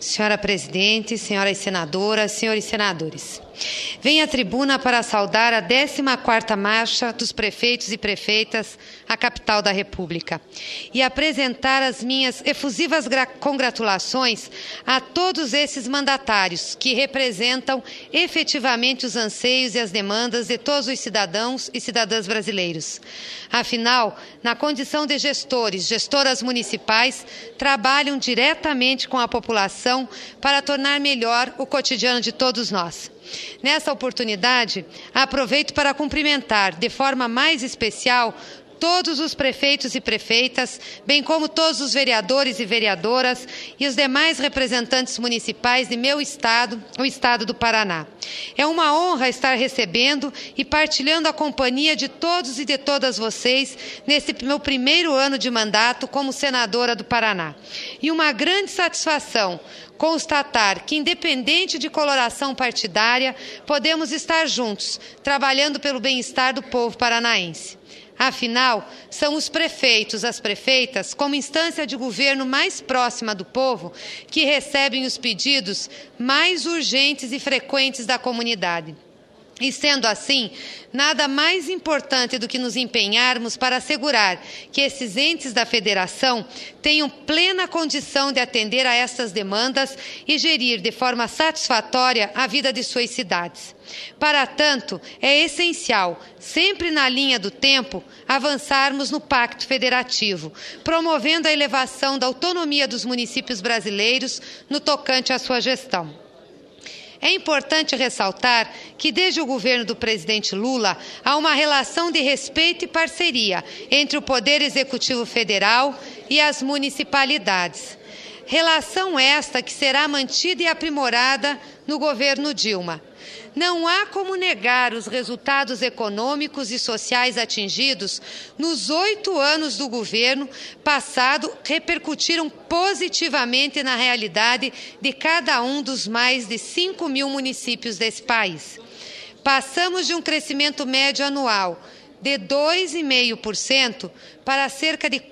Senhora Presidente, senhoras senadoras, senhores senadores. Venho à tribuna para saudar a 14ª Marcha dos Prefeitos e Prefeitas à capital da República e apresentar as minhas efusivas congratulações a todos esses mandatários que representam efetivamente os anseios e as demandas de todos os cidadãos e cidadãs brasileiros. Afinal, na condição de gestoras municipais, trabalham diretamente com a população para tornar melhor o cotidiano de todos nós. Nessa oportunidade, aproveito para cumprimentar de forma mais especial todos os prefeitos e prefeitas, bem como todos os vereadores e vereadoras e os demais representantes municipais de meu estado, o estado do Paraná. É uma honra estar recebendo e partilhando a companhia de todos e de todas vocês nesse meu primeiro ano de mandato como senadora do Paraná. E uma grande satisfação constatar que, independente de coloração partidária, podemos estar juntos, trabalhando pelo bem-estar do povo paranaense. Afinal, são os prefeitos, as prefeitas, como instância de governo mais próxima do povo, que recebem os pedidos mais urgentes e frequentes da comunidade. E sendo assim, nada mais importante do que nos empenharmos para assegurar que esses entes da federação tenham plena condição de atender a estas demandas e gerir de forma satisfatória a vida de suas cidades. Para tanto, é essencial, sempre na linha do tempo, avançarmos no Pacto Federativo, promovendo a elevação da autonomia dos municípios brasileiros no tocante à sua gestão. É importante ressaltar que, desde o governo do presidente Lula, há uma relação de respeito e parceria entre o Poder Executivo Federal e as municipalidades. Relação esta que será mantida e aprimorada no governo Dilma. Não há como negar os resultados econômicos e sociais atingidos nos 8 anos do governo passado, repercutiram positivamente na realidade de cada um dos mais de 5.000 municípios desse país. Passamos de um crescimento médio anual de 2,5% para cerca de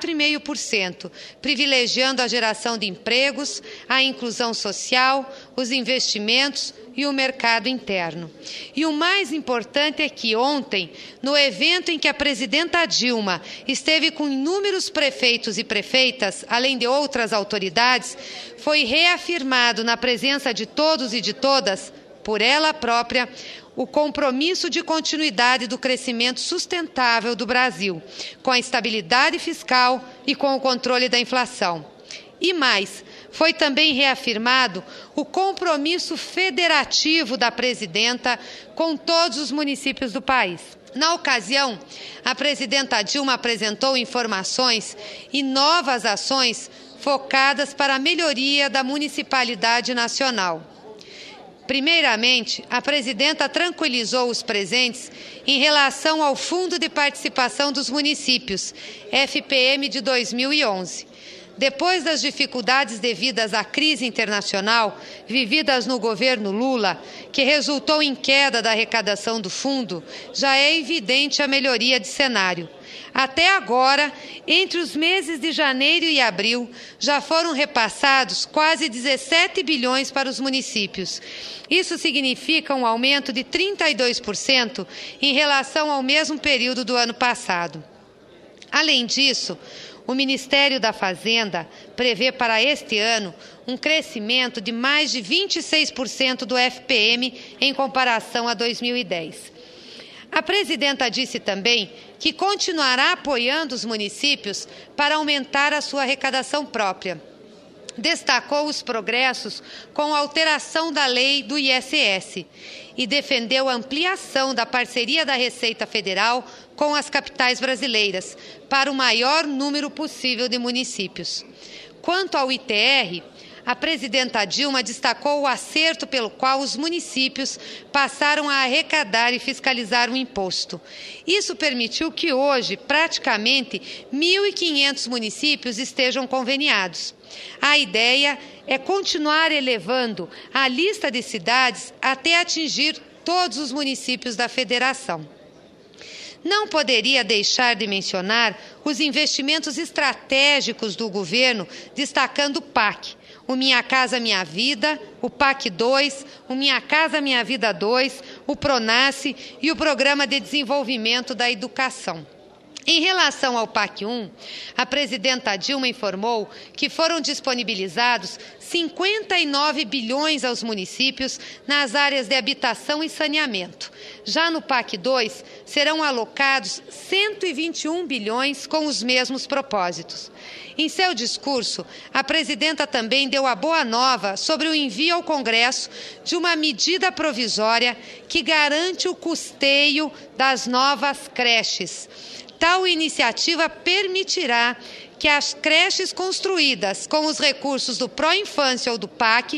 4,5%, privilegiando a geração de empregos, a inclusão social, os investimentos e o mercado interno. E o mais importante é que ontem, no evento em que a presidenta Dilma esteve com inúmeros prefeitos e prefeitas, além de outras autoridades, foi reafirmado na presença de todos e de todas, por ela própria, o compromisso de continuidade do crescimento sustentável do Brasil, com a estabilidade fiscal e com o controle da inflação. E mais, foi também reafirmado o compromisso federativo da presidenta com todos os municípios do país. Na ocasião, a presidenta Dilma apresentou informações e novas ações focadas para a melhoria da municipalidade nacional. Primeiramente, a presidenta tranquilizou os presentes em relação ao Fundo de Participação dos Municípios, FPM de 2011. Depois das dificuldades devidas à crise internacional vividas no governo Lula, que resultou em queda da arrecadação do fundo, já é evidente a melhoria de cenário. Até agora, entre os meses de janeiro e abril, já foram repassados quase 17 bilhões para os municípios. Isso significa um aumento de 32% em relação ao mesmo período do ano passado. Além disso, o Ministério da Fazenda prevê para este ano um crescimento de mais de 26% do FPM em comparação a 2010. A presidenta disse também que continuará apoiando os municípios para aumentar a sua arrecadação própria. Destacou os progressos com a alteração da lei do ISS e defendeu a ampliação da parceria da Receita Federal com as capitais brasileiras para o maior número possível de municípios. Quanto ao ITR, a presidenta Dilma destacou o acerto pelo qual os municípios passaram a arrecadar e fiscalizar o imposto. Isso permitiu que hoje, praticamente, 1.500 municípios estejam conveniados. A ideia é continuar elevando a lista de cidades até atingir todos os municípios da federação. Não poderia deixar de mencionar os investimentos estratégicos do governo, destacando o PAC, o Minha Casa Minha Vida, o PAC 2, o Minha Casa Minha Vida 2, o PRONASSE e o Programa de Desenvolvimento da Educação. Em relação ao PAC 1, a presidenta Dilma informou que foram disponibilizados 59 bilhões aos municípios nas áreas de habitação e saneamento. Já no PAC 2, serão alocados 121 bilhões com os mesmos propósitos. Em seu discurso, a presidenta também deu a boa nova sobre o envio ao Congresso de uma medida provisória que garante o custeio das novas creches. Tal iniciativa permitirá que as creches construídas com os recursos do Pró-Infância ou do PAC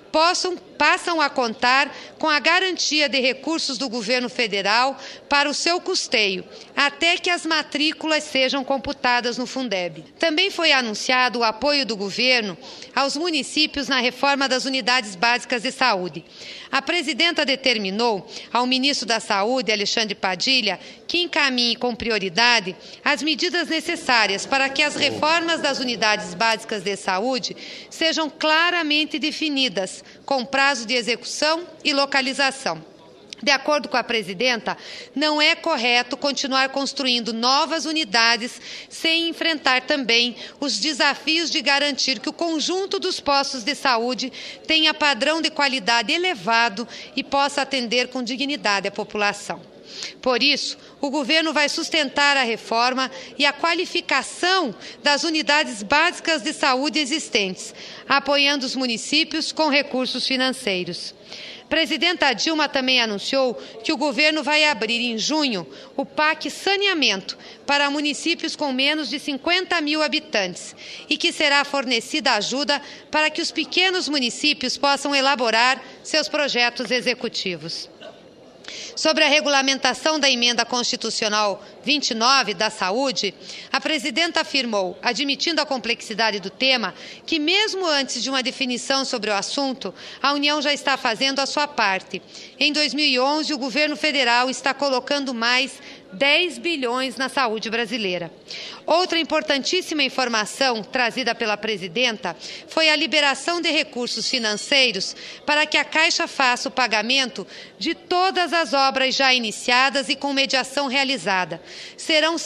passam a contar com a garantia de recursos do governo federal para o seu custeio, até que as matrículas sejam computadas no Fundeb. Também foi anunciado o apoio do governo aos municípios na reforma das unidades básicas de saúde. A presidenta determinou ao ministro da Saúde, Alexandre Padilha, que encaminhe com prioridade as medidas necessárias para que as reformas das unidades básicas de saúde sejam claramente definidas, com prazo de execução e localização. De acordo com a presidenta, não é correto continuar construindo novas unidades sem enfrentar também os desafios de garantir que o conjunto dos postos de saúde tenha padrão de qualidade elevado e possa atender com dignidade a população. Por isso, o governo vai sustentar a reforma e a qualificação das unidades básicas de saúde existentes, apoiando os municípios com recursos financeiros. Presidenta Dilma também anunciou que o governo vai abrir em junho o PAC Saneamento para municípios com menos de 50 mil habitantes e que será fornecida ajuda para que os pequenos municípios possam elaborar seus projetos executivos. Sobre a regulamentação da emenda constitucional 29 da saúde, a presidenta afirmou, admitindo a complexidade do tema, que mesmo antes de uma definição sobre o assunto, a União já está fazendo a sua parte. Em 2011, o governo federal está colocando mais 10 bilhões na saúde brasileira. Outra importantíssima informação trazida pela presidenta foi a liberação de recursos financeiros para que a Caixa faça o pagamento de todas as obras já iniciadas e com mediação realizada. Serão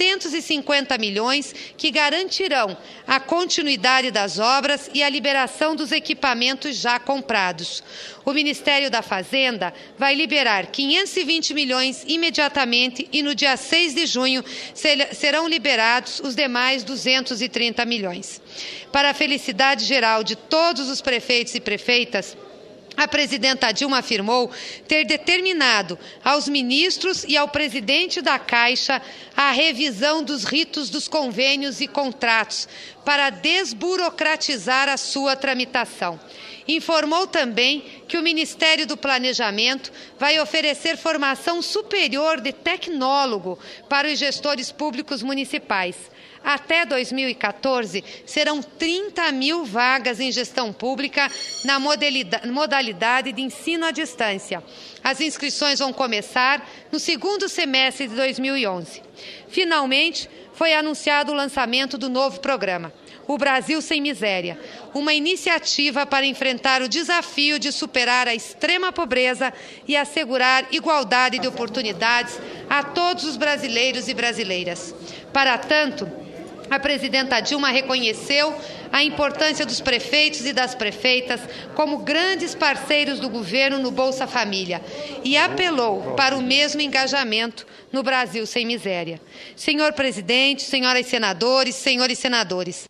750 milhões que garantirão a continuidade das obras e a liberação dos equipamentos já comprados. O Ministério da Fazenda vai liberar 520 milhões imediatamente e no dia 6 de junho serão liberados os demais 230 milhões. Para a felicidade geral de todos os prefeitos e prefeitas, a presidenta Dilma afirmou ter determinado aos ministros e ao presidente da Caixa a revisão dos ritos dos convênios e contratos para desburocratizar a sua tramitação. Informou também que o Ministério do Planejamento vai oferecer formação superior de tecnólogo para os gestores públicos municipais. Até 2014, serão 30 mil vagas em gestão pública na modalidade de ensino à distância. As inscrições vão começar no segundo semestre de 2011. Finalmente, foi anunciado o lançamento do novo programa, O Brasil Sem Miséria, uma iniciativa para enfrentar o desafio de superar a extrema pobreza e assegurar igualdade de oportunidades a todos os brasileiros e brasileiras. Para tanto, a presidenta Dilma reconheceu a importância dos prefeitos e das prefeitas como grandes parceiros do governo no Bolsa Família e apelou para o mesmo engajamento no Brasil Sem Miséria. Senhor presidente, senhoras senadores, senhores senadores,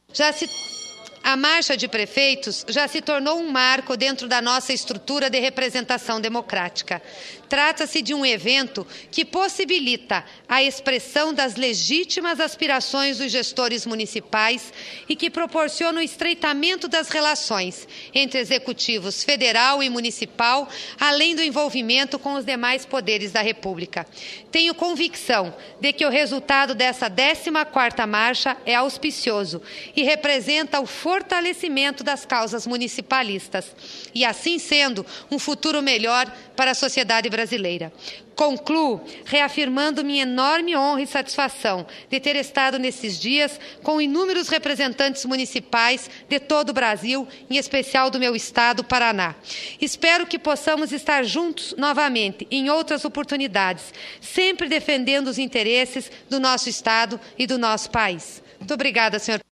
a Marcha de Prefeitos já se tornou um marco dentro da nossa estrutura de representação democrática. Trata-se de um evento que possibilita a expressão das legítimas aspirações dos gestores municipais e que proporciona o estreitamento das relações entre executivos federal e municipal, além do envolvimento com os demais poderes da República. Tenho convicção de que o resultado dessa 14ª Marcha é auspicioso e representa o fortalecimento fortalecimento das causas municipalistas e, assim sendo, um futuro melhor para a sociedade brasileira. Concluo reafirmando minha enorme honra e satisfação de ter estado nesses dias com inúmeros representantes municipais de todo o Brasil, em especial do meu estado, Paraná. Espero que possamos estar juntos novamente em outras oportunidades, sempre defendendo os interesses do nosso estado e do nosso país. Muito obrigada, senhor.